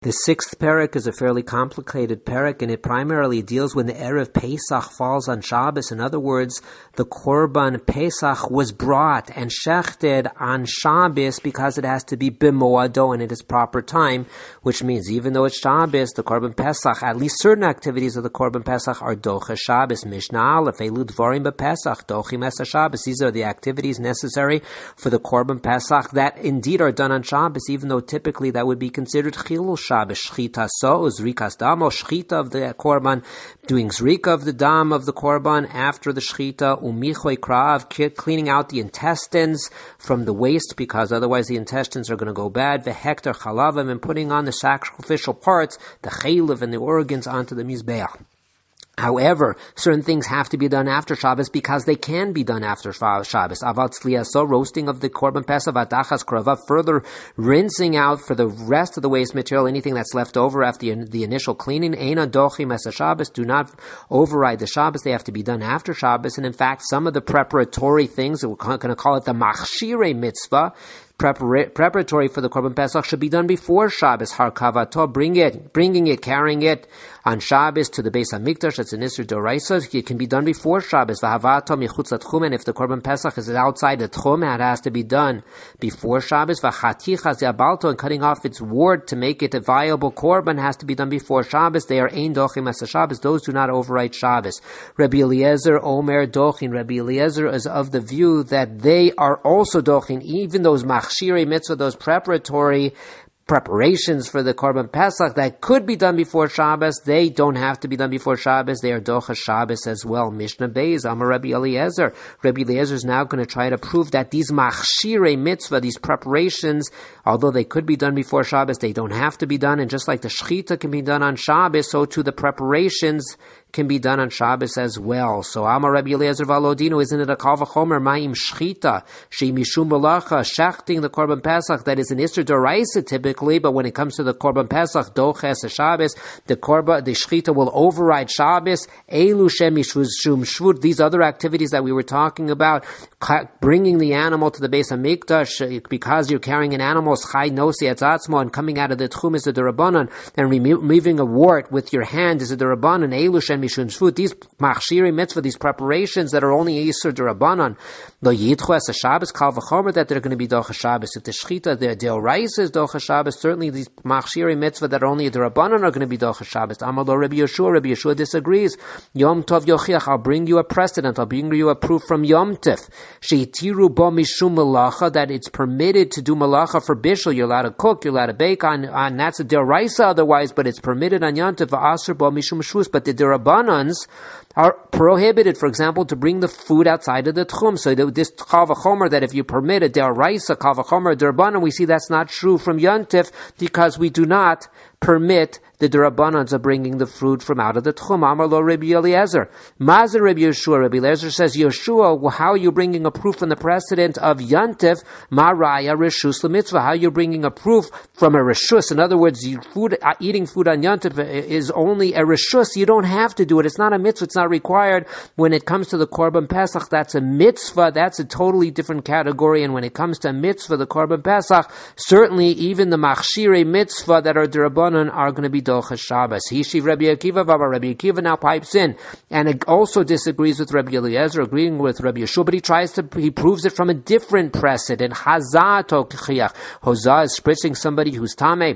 The sixth parak is a fairly complicated parak, and it primarily deals when the Erev Pesach falls on Shabbos. In other words, the Korban Pesach was brought and shechted on Shabbos because it has to be b'moado and at its proper time, which means even though it's Shabbos, the Korban Pesach, at least certain activities of the Korban Pesach are docha Shabbos. Mishnah Aleph, Elu Dvarim b'Pesach, dochim es Shabbos. These are the activities necessary for the Korban Pesach that indeed are done on Shabbos, even though typically that would be considered chilul Shabbos. Shchita so, zrikas dam, or shchita of the korban, doing zrika of the dam of the korban after the shchita, umichoy krav, cleaning out the intestines from the waste, because otherwise the intestines are going to go bad, vehektar chalavim, and putting on the sacrificial parts, the chaylev and the organs onto the mizbeach. However, certain things have to be done after Shabbos because they can be done after Shabbos. Aval tzliyaso, roasting of the korban pesach, atachas krava, further rinsing out for the rest of the waste material, anything that's left over after the initial cleaning. Eina dochim es Shabbos, do not override the Shabbos. They have to be done after Shabbos. And in fact, some of the preparatory things, we're going to call it the machshirei mitzvah, preparatory for the Korban Pesach, should be done before Shabbos. Harkavato, bringing it, carrying it on Shabbos to the Beis HaMikdash, that's an Isser Doraisa. It can be done before Shabbos. V'havato michutz l'tchum, and if the Korban Pesach is outside the tchum, it has to be done before Shabbos. V'chatichas yabalto, and cutting off its wart to make it a viable Korban has to be done before Shabbos. They are ein dochim as Shabbos. Those do not override Shabbos. Rabbi Eliezer Omer dochin. Rabbi Eliezer is of the view that they are also dochin, even those machshirei mitzvah, those preparatory preparations for the Korban Pesach that could be done before Shabbos, they don't have to be done before Shabbos. They are docha Shabbos as well. Mishnah Beis, Amar Rabbi Eliezer. Rabbi Eliezer is now going to try to prove that these machshirei mitzvah, these preparations, although they could be done before Shabbos, they don't have to be done. And just like the shechita can be done on Shabbos, so too the preparations can be done on Shabbos as well. So Amar Rabbi Eliezer Valodino, isn't it a kal v'chomer ma'im shchita she mishum malacha, shechting the Korban Pesach, that is an Isser Doraisa typically, but when it comes to the Korban Pesach, doches Shabbos, the shchita will override Shabbos. Elu shem mishum shvut, these other activities that we were talking about, bringing the animal to the Beis HaMikdash, because you're carrying an animal's chai nosi etzatzmo, and coming out of the tchum is the Durabanan, and removing a wart with your hand is the Durabanan. Elu shem mishum shvut, these machshirei mitzvah, these preparations that are only Yisur Durabanan, lo yidchu es Shabbos, kal v'chomer, that they're going to be docha Shabbos. If the shchita, the deoraisa is docha Shabbos, certainly these machshirei mitzvah that are only Durabanan are going to be docha Shabbos. Amalo Rabbi Yeshua disagrees. Yom Tov Yochiach, I'll bring you a precedent, I'll bring you a proof from Yom Tif. Sheitiru bo mishum malacha, that it's permitted to do malacha for bishul. You're allowed to cook, you're allowed to bake on that's a deoraisa otherwise, but it's permitted on Yom Tif. V'asur bo mishum shvus, but the Durabanans are prohibited, for example, to bring the food outside of the tchum. So this kal v'chomer, that if you permit a deoraisa kal v'chomer derabanan, we see that's not true from Yontif, because we do not permit the derabanans of bringing the food from out of the tchum. Amar lo Rabbi Eliezer. Mazer Rabbi Yeshua. Rabbi Eliezer says, Yeshua, how are you bringing a proof from the precedent of Yontif? Ma raya reshus l'mitzvah. How are you bringing a proof from a reshus? In other words, eating food on Yontif is only a reshus. You don't have to do it. It's not a mitzvah. It's not required. When it comes to the Korban Pesach, that's a mitzvah. That's a totally different category. And when it comes to mitzvah, the Korban Pesach, certainly even the machshirei mitzvah that are derabanan are going to be docha Shabbos. Hishiv Rabbi Akiva, Rabbi Akiva now pipes in, and it also disagrees with Rabbi Eliezer, agreeing with Rabbi Yeshua, but he proves it from a different precedent. Hazah tochiach. Hozah is spritzing somebody who's tameh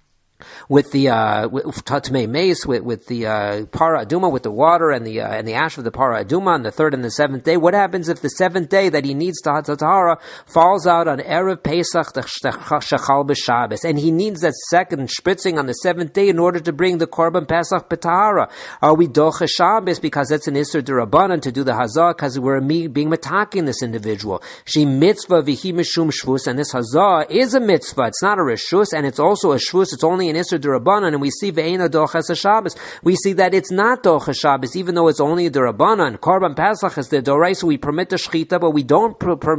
with the tatmei mace, with the para aduma, with the water and the ash of the para aduma on the third and the seventh day. What happens if the seventh day that he needs tahara falls out on erev Pesach shechal b'Shabbos, and he needs that second spritzing on the seventh day in order to bring the korban Pesach b'tahara? Are we docha Shabbos because that's an Isser Derabanan to do the hazah, because we're being mataking this individual? She mitzvah v'hi mishum shvus, and this hazah is a mitzvah. It's not a reshus, and it's also a shvus. It's only an Isser Derabanan, and we see ve'ena doches Shabbos. We see that it's not doches Shabbos, even though it's only a Derabanan. Korban Pesach is the Doraisa. We permit the shechita, but we don't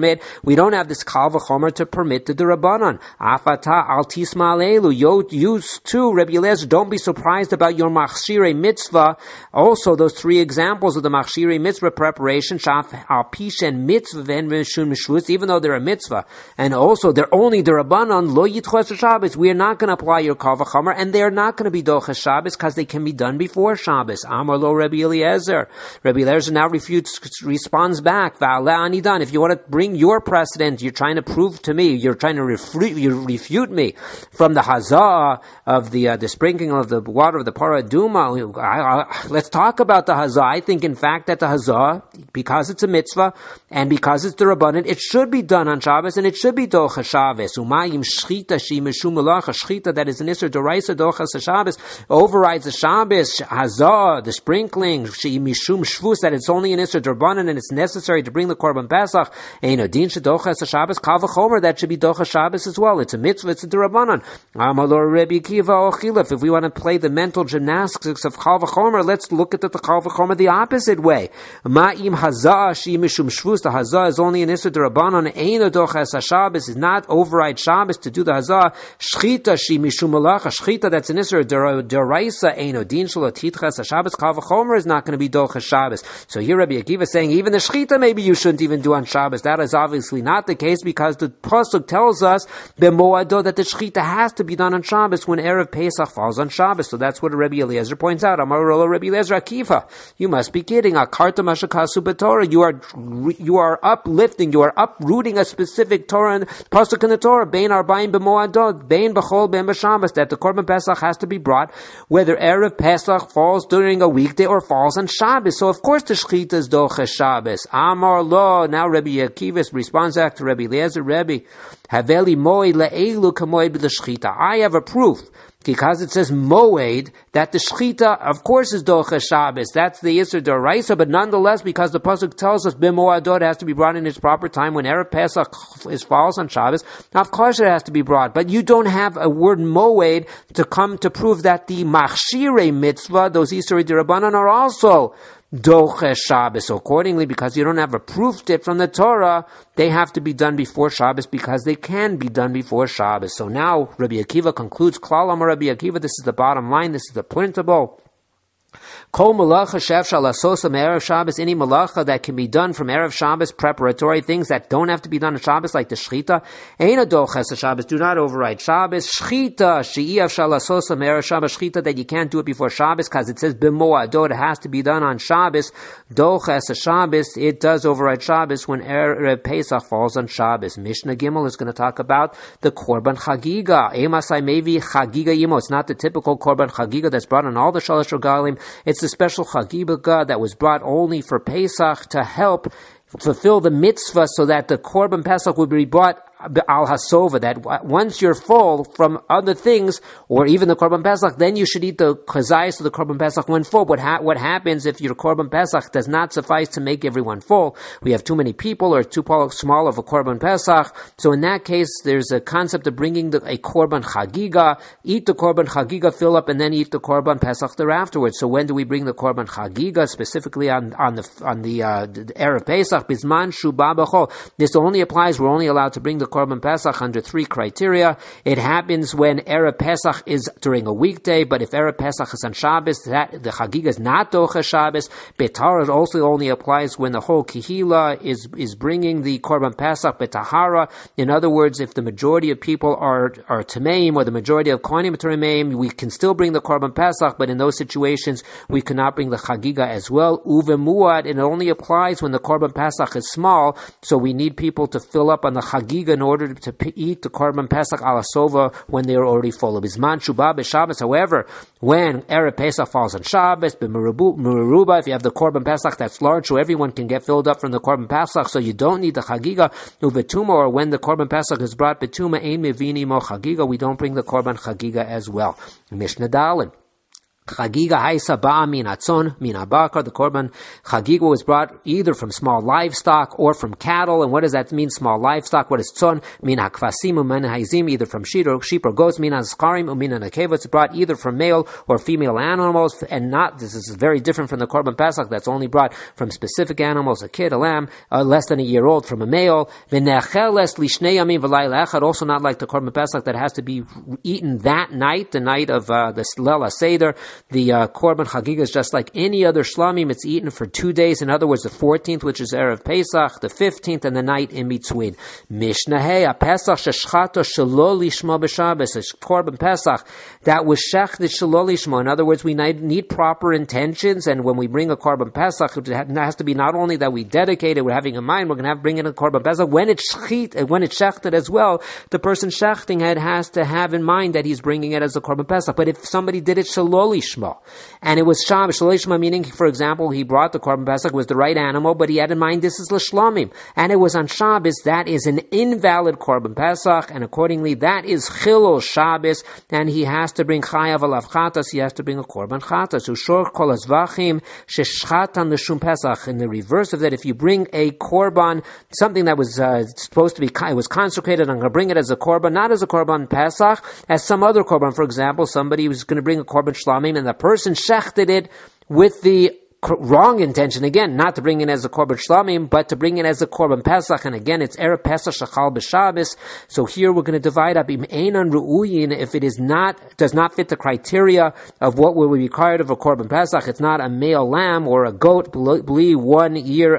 have this kal v'chomer to permit the Derabanan. Afata al tisma alelu. You too, Rabbi Eliezer, don't be surprised about your machshirei mitzvah. Also, those three examples of the machshirei mitzvah preparation, shaf al pishen mitzvah ven mishum shvus, even though they're a mitzvah, and also they're only Derabanan, lo yitchos Shabbos. We are not going to apply your kal v'chomer, and they are not going to be doches Shabbos because they can be done before Shabbos. Amar lo Rabbi Eliezer. Rabbi Eliezer now responds back, Va'ala anidan. If you want to bring your precedent, you're trying to prove to me, you're trying to refute me from the hazah of the sprinkling of the water of the parah aduma. Let's talk about the hazah. I think, in fact, that the hazah, because it's a mitzvah and because it's the rabbanan, it should be done on Shabbos and it should be doches Shabbos. Umayim shchita shi mishum malacha. Shchita that is an isur doraisa doches Shabbos overrides the Shabbos hazah, the sprinkling shi mishum shvus, that it's only an isur rabbanan and it's necessary to bring the korban pesach. Eino din shedoches Shabbos kal v'chomer, that should be doches Shabbos as well. It's a mitzvah. It's a rabbanan. Amalor Rabbi Akiva ochilef. If we want to play the mental gymnastics of kal v'chomer, let's look at the kal v'chomer the opposite way. Ma'im hazah shi mishum shvus. The hazah is only an isur rabbanan. Eino doches Shabbos is not override Shabbos to do the hazah. Shchita shi mishum malacha. Shchita that's an isur deraisa. Eino din shelo titches Shabbos. Kal v'chomer is not going to be doches Shabbos. So here Rabbi Akiva is saying even the shchita maybe you shouldn't even do on Shabbos. That is obviously not the case because the pasuk tells us b'moado that the shchita has to be done on Shabbos when Erev Pesach falls on Shabbos. So that's what Rabbi Eliezer points out. Amar lo Rabbi Eliezer Akiva. You must be kidding. Akarta mashakasu b'Torah. You are uplifting, you are uprooting a specific Torah and pasuk in the Torah. Bein arba'im b'moadot, bein b'chol bein b'Shabbos, that the korban Pesach has to be brought whether Erev Pesach falls during a weekday or falls on Shabbos. So of course the shchita is doches Shabbos. Amar lo. Now Rabbi Akiva responds back to Rabbi Eliezer. Rabbi, haveli moed le'elu kamoed b'l'shchita. I have a proof, because it says moed, that the shchita, of course, is doches Shabbos. That's the Yisur D'Oraisa, but nonetheless, because the pasuk tells us b'moadot has to be brought in its proper time when Erev Pesach falls on Shabbos, of course it has to be brought. But you don't have a word moed to come to prove that the machshirei mitzvah, those Yisur D'Rabanan, are also doches Shabbos. So accordingly, because you don't have a proof tip from the Torah, they have to be done before Shabbos because they can be done before Shabbos. So now Rabbi Akiva concludes, Klal Amar Rabbi Akiva, this is the bottom line, this is the principle. Kol malacha shefshal asosa me'erev Shabbos, any malacha that can be done from Erev Shabbos, preparatory things that don't have to be done on Shabbos, like the shchita, eina doches Shabbos, do not override Shabbos. Shchita she'iyaf shal asosa me'erev Shabbos, shchita that you can't do it before Shabbos because it says b'moadot, it has to be done on Shabbos. Doches Shabbos, it does override Shabbos when Erev Pesach falls on Shabbos. Mishnah Gimel is going to talk about the korban chagiga. Emasai mevi chagiga imo. It's not the typical korban chagiga that's brought on all the shalosh regalim. It's the special chagiga that was brought only for Pesach to help fulfill the mitzvah so that the korban Pesach would be brought al hasova, that once you're full from other things, or even the korban Pesach, then you should eat the chazayis of the korban Pesach when full. What happens if your korban Pesach does not suffice to make everyone full? We have too many people or too small of a korban Pesach. So in that case, there's a concept of bringing a korban chagiga, eat the korban chagiga, fill up, and then eat the korban Pesach thereafterwards. So when do we bring the korban chagiga? Specifically on the Erev Pesach, bisman shubah b'chol. This only applies, we're only allowed to bring the korban Pesach under three criteria. It happens when Erev Pesach is during a weekday, but if Erev Pesach is on Shabbos, the Chagiga is not doches Shabbos. Betara also only applies when the whole Kehila is bringing the korban Pesach betahara. In other words, if the majority of people are tameim, or the majority of kohanim are tameim, we can still bring the korban Pesach, but in those situations, we cannot bring the Chagiga as well. Uve muad, and it only applies when the korban Pesach is small, so we need people to fill up on the Chagiga in order to eat the korban Pesach ala sova when they are already full. Of Bizman Shubah b'Shabbos, however, when Erev Pesach falls on Shabbos, b'Meruba, if you have the korban Pesach that's large, so everyone can get filled up from the korban Pesach, so you don't need the Chagiga. Uvetuma, or when the korban Pesach is brought betuma, ein mevini mo Chagiga, we don't bring the korban Chagiga as well. Mishnah Dalin. Chagiga haisa ba'a min atzon min abakar. The korban chagiga was brought either from small livestock or from cattle. And what does that mean? Small livestock. What is tzon? Min hakvasim u'min haizim, either from sheep or goats. Min haskarim u'min hanakeva. It's brought either from male or female animals, and not. This is very different from the korban pesach that's only brought from specific animals. A kid, a lamb, less than a year old, from a male. V'necheles lishnei yamim v'layla echad. Also not like the korban pesach that has to be eaten that night, the night of the Leil HaSeder. The Korban Chagiga is just like any other shlamim. It's eaten for 2 days. In other words, the 14th, which is Erev Pesach, the 15th, and the night in between. Mishnah Hey, a Pesach sheshchato shelo lishma b'Shabbos, a Korban Pesach that was shechted shelo lishma. In other words, we need proper intentions, and when we bring a Korban Pesach, it has to be not only that we dedicate it, we're having in mind, we're going to bring in a Korban Pesach. When it's shechted as well, the person shechting it has to have in mind that he's bringing it as a Korban Pesach. But if somebody did it shelo lishma, and it was Shabbos, shelo lishma meaning, for example, he brought the Korban Pesach, was the right animal, but he had in mind this is l'shlamim, and it was on Shabbos, that is an invalid Korban Pesach, and accordingly that is chilul Shabbos, and he has to bring chayav alav chatas, he has to bring a Korban chatas. Ushor kol hazvachim sheshchatan l'shum Pesach. In the reverse of that, if you bring a Korban, something that was supposed to be, it was consecrated, I'm going to bring it as a Korban, not as a Korban Pesach, as some other Korban. For example, somebody was going to bring a Korban shlamim, and the person shechted it with the wrong intention, again, not to bring it as a Korban Shlamim, but to bring it as a Korban Pesach, and again, it's Erev Pesach Shachal B'Shabbos. So here we're going to divide up Im Einan Ru'uyin, if it does not fit the criteria of what will be required of a Korban Pesach. It's not a male lamb or a goat, believe 1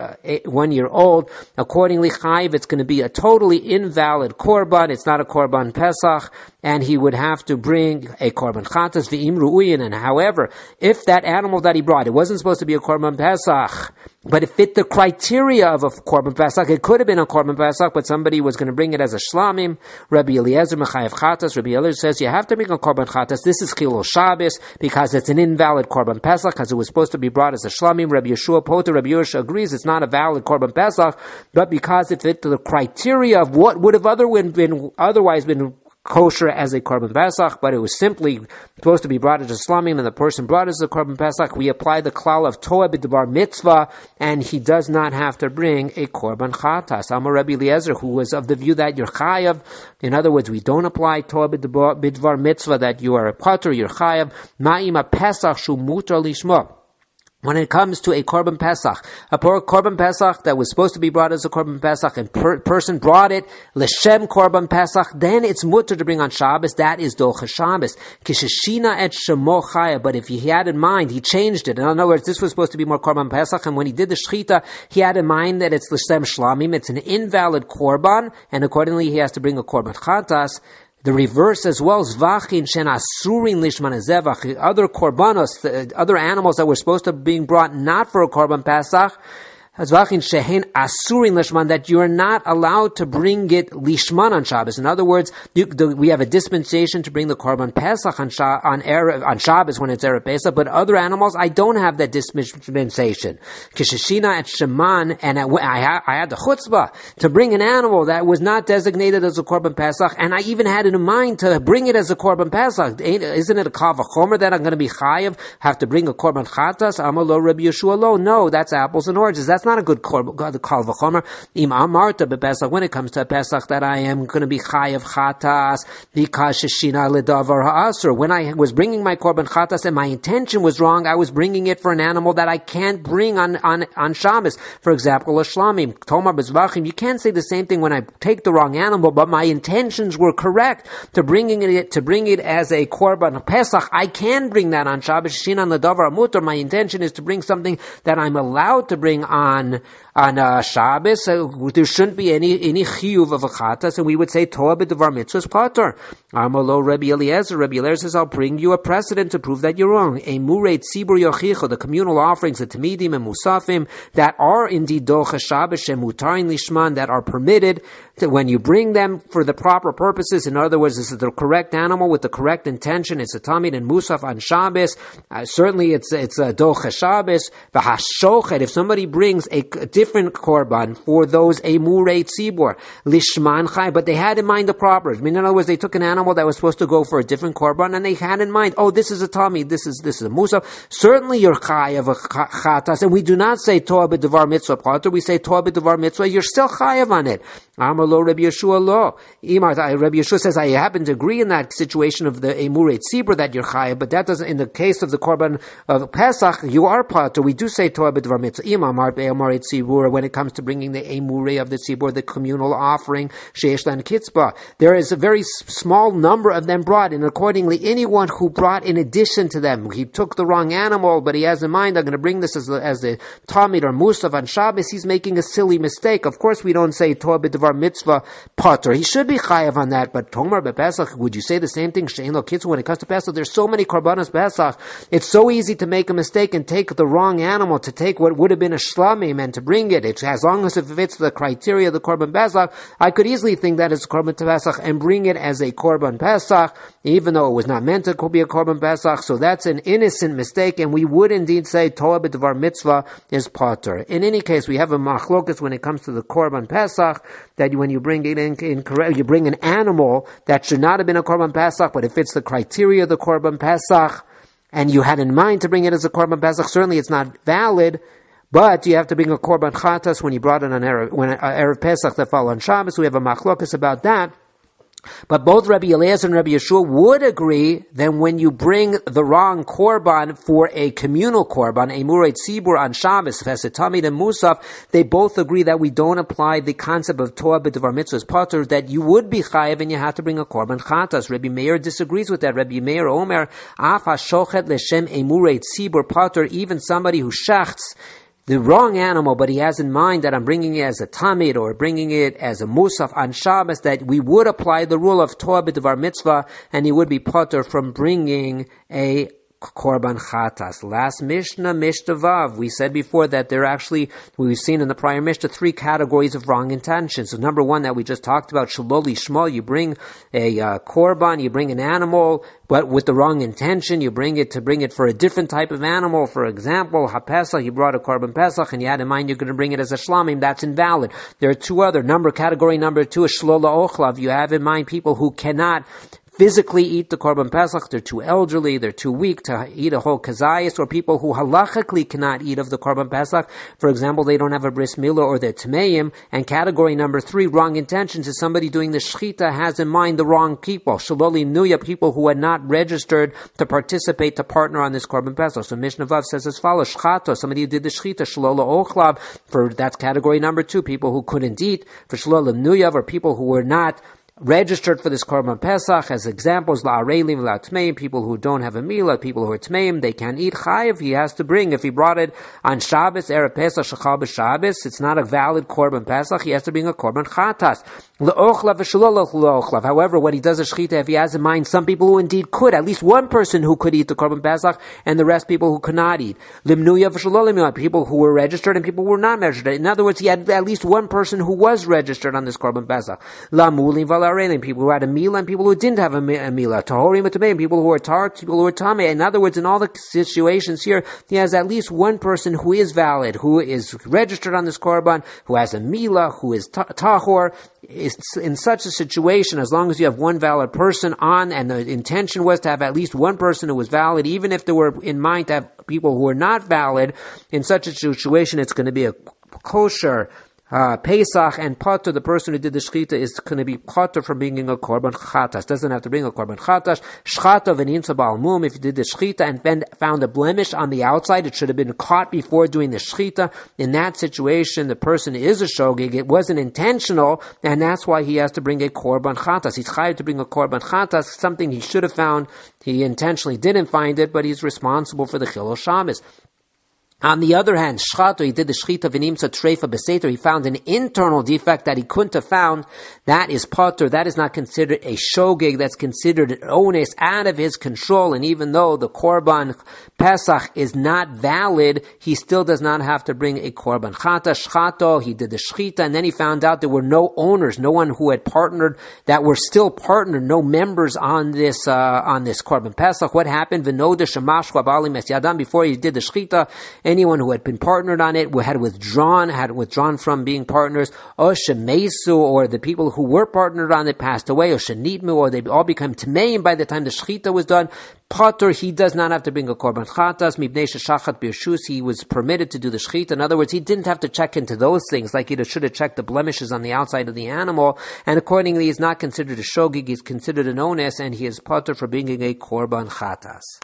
year old. Accordingly, Chayiv, it's going to be a totally invalid Korban. It's not a Korban Pesach, and he would have to bring a Korban Chatas V'im Ru'uyin. And however, if that animal that he brought, it wasn't supposed to be a Korban Pesach, but it fit the criteria of a Korban Pesach, it could have been a Korban Pesach, but somebody was going to bring it as a Shlamim. Rabbi Eliezer Mechayev Chatas, Rabbi Eliezer says you have to bring a Korban Chatas. This is Chilul Shabbos, because it's an invalid Korban Pesach, because it was supposed to be brought as a Shlamim. Rabbi Yeshua Poter, Rabbi Yeshua agrees it's not a valid Korban Pesach, but because it fit the criteria of what would have otherwise been kosher as a Korban Pesach, but it was simply supposed to be brought as a Shlamim, and the person brought as a Korban Pesach, we apply the klal of Toah b'Devar Mitzvah, and he does not have to bring a Korban Chatas. Amar Rabbi Eliezer, who was of the view that you're chayav, in other words, we don't apply Toah b'Devar Mitzvah, that you are a pater, you're chayav, ma'im a Pesach shu mutar lishma. When it comes to a Korban Pesach, a Korban Pesach that was supposed to be brought as a Korban Pesach, and person brought it, L'Shem Korban Pesach, then it's mutter to bring on Shabbos, that is Docha Shabbos. Kishashina et Shemo Chaya, but if he had in mind, he changed it. In other words, this was supposed to be more Korban Pesach, and when he did the Shechita, he had in mind that it's L'Shem Shlamim, it's an invalid Korban, and accordingly he has to bring a Korban Chatas. The reverse as well, Zvachin Shen Asurin Lishman Zevach, other korbanos, other animals that were supposed to be being brought not for a Korban Pesach, Zvachin Shehen Asurin Lishman, that you are not allowed to bring it Lishman on Shabbos. In other words, we have a dispensation to bring the Korban Pesach on Shabbos when it's Erev Pesach, but other animals, I don't have that dispensation. Kishashina at Sheman, and I had the chutzpah to bring an animal that was not designated as a Korban Pesach, and I even had it in mind to bring it as a Korban Pesach. Isn't it a kal v'chomer that I'm going to be chayav, have to bring a Korban Chatas? Amalo Rabbi Yeshua lo. No, that's apples and oranges. That's not a good kal v'chomer. Im amarta b'Pesach, when it comes to a Pesach, that I am going to be chayav chatas because sheshina ledavar ha'asur. When I was bringing my korban chatas and my intention was wrong, I was bringing it for an animal that I can't bring on Shabbos. For example, a shlamim, tomar bezvachim. You can't say the same thing when I take the wrong animal, but my intentions were correct to bring it as a korban Pesach. I can bring that on Shabbos. Sheshina ledavar mutar. My intention is to bring something that I'm allowed to bring on Shabbos. There shouldn't be any chiyuv of a chatas, and we would say Toah b'Devar Mitzvah pater. Amalo Rabbi Eliezer. Rabbi Eliezer says, I'll bring you a precedent to prove that you're wrong. A murei tzibur yochicha, the communal offerings, the tamidim and musafim, that are indeed docha Shabbos shemutarin lishman, that are permitted when you bring them for the proper purposes. In other words, this is the correct animal with the correct intention. It's a tamid and musaf on Shabbos. Certainly, it's a docha Shabbos. V'hashochet, if somebody brings a different korban for those emurei tzibur lishman chai, but they had in mind the proper. I mean, in other words, they took an animal that was supposed to go for a different korban, and they had in mind, oh, this is a tamid, this is a musaf. Certainly, you're chai of a chatas, and we do not say Toah b'Devar Mitzvah pater. We say Toah b'Devar Mitzvah. You're still chayav on it. Amalo Rabbi Yeshua lo. Rabbi Yeshua says, I happen to agree in that situation of the emurei tzibur that you're chayav, but that doesn't. In the case of the korban of Pesach, you are pater. We do say Toah b'Devar Mitzvah. Amorei Tzibur, when it comes to bringing the Emurei of the Tzibur, the communal offering, Sheish Lan Kitzba. There is a very small number of them brought, and accordingly, anyone who brought in addition to them, he took the wrong animal, but he has in mind, I'm going to bring this as the Talmid or Musaf on Shabbos, he's making a silly mistake. Of course, we don't say Torah B'Devar Mitzvah Potter. He should be chayav on that, but Tomar B'Pesach, would you say the same thing? Shein Lo Kitzur, when it comes to Pesach, there's so many Korbanos Pesach. It's so easy to make a mistake and take the wrong animal, to take what would have been a shlamim and to bring it. It's, as long as it fits the criteria of the Korban Pesach, I could easily think that it's a Korban Pesach and bring it as a Korban Pesach, even though it was not meant to be a Korban Pesach. So that's an innocent mistake, and we would indeed say Torah B'Devar Mitzvah is Potter. In any case, we have a machlokas when it comes to the Korban Pesach, that when you bring it in, you bring an animal that should not have been a Korban Pesach, but it fits the criteria of the Korban Pesach, and you had in mind to bring it as a Korban Pesach, certainly it's not valid, but you have to bring a Korban Chatas when you brought it on Erev Pesach that fall on Shabbos. We have a machlokas about that. But both Rabbi Eliezer and Rabbi Yeshua would agree that when you bring the wrong korban for a communal korban, a Murei Tzibur on Shabbos, Tamid and Musaf, they both agree that we don't apply the concept of Torah B'Devar Mitzvahs Potter, that you would be chayav and you have to bring a korban chatas. Rabbi Meir disagrees with that. Rabbi Meir Omer, Af HaShochet L'Shem a Murei Tzibur Potter, even somebody who shachts the wrong animal, but he has in mind that I'm bringing it as a tamid or bringing it as a musaf on Shabbos, that we would apply the rule of Torah B'Devar Mitzvah, and he would be potter from bringing a Korban Chatas. Last Mishnah, Mishnah Vav. We said before that there are actually, we've seen in the prior Mishnah, 3 categories of wrong intentions. So number 1 that we just talked about, Shaloli Shmo, you bring a Korban, you bring an animal, but with the wrong intention, you bring it for a different type of animal. For example, HaPesach, you brought a Korban Pesach, and you had in mind you're going to bring it as a Shlamim. That's invalid. There are 2 other. Category number 2 is Shlola Ochlav. You have in mind people who cannot physically eat the Korban Pesach, they're too elderly, they're too weak to eat a whole kazayas, or people who halachically cannot eat of the Korban Pesach. For example, they don't have a bris milah or they're tmeim. And category number 3, wrong intentions, is somebody doing the shechita has in mind the wrong people. Shaloli nuya, people who are not registered to participate, to partner on this Korban Pesach. So Mishnah Vav says as follows, shchato, somebody who did the shechita, shalola ochlav, that's category number 2, people who couldn't eat. For shalola nuya, or people who were not registered for this Korban Pesach. As examples, la'arelim, la'atmeim, people who don't have a milah, people who are tmeim, they can't eat chayiv. He has to bring, if he brought it on Shabbos, Erev Pesach, Shechal b'Shabbos, it's not a valid Korban Pesach, he has to bring a Korban Chatas. Le'ochlav v'shalol le'ochlav. However, when he does a shechita, if he has in mind some people who indeed could, at least one person who could eat the Korban Pesach, and the rest people who could not eat. Limnuya v'shalol limnuya, people who were registered and people who were not registered. In other words, he had at least one person who was registered on this Korban Pesach. Lamulim v'la'arelim, people who had a milah and people who didn't have a milah. Tahorim v'tameim, people who were tar, people who were tameh. In other words, in all the situations here, he has at least one person who is valid, who is registered on this Korban, who has a milah, who is tahor. In such a situation, as long as you have one valid person on, and the intention was to have at least one person who was valid, even if there were in mind to have people who are not valid, in such a situation, it's going to be a kosher Pesach, and Potter, the person who did the shechita, is going to be Potter from bringing a Korban Chatas. Doesn't have to bring a Korban Chatas. Shchata v'ninsa ba'al mum, if you did the shechita and then found a blemish on the outside, it should have been caught before doing the shechita. In that situation, the person is a shogig. It wasn't intentional, and that's why he has to bring a Korban Chatas. He's chayav to bring a Korban Chatas, something he should have found. He intentionally didn't find it, but he's responsible for the Chilul Shabbos. On the other hand, Shchato, he did the Shechita v'nimsa treifa b'seter, he found an internal defect that he couldn't have found. That is Potter, that is not considered a shogeg, that's considered an onus out of his control, and even though the Korban Pesach is not valid, he still does not have to bring a Korban Chata. Shchato, he did the Shechita, and then he found out there were no owners, no one who had partnered, that were still partnered, no members on this Korban Pesach. What happened? V'noda shemash v'abalim es yadam, before he did the Shechita, anyone who had been partnered on it had withdrawn from being partners, or shemesu, or the people who were partnered on it passed away, or shenitmu, or they all become tmeim by the time the shechita was done. Potter, he does not have to bring a korban chatas. Mibnei sheshachat birshus, he was permitted to do the shechita. In other words, he didn't have to check into those things, like he should have checked the blemishes on the outside of the animal, and accordingly, he is not considered a shogig, he's considered an onus, and he is potter for bringing a korban chatas.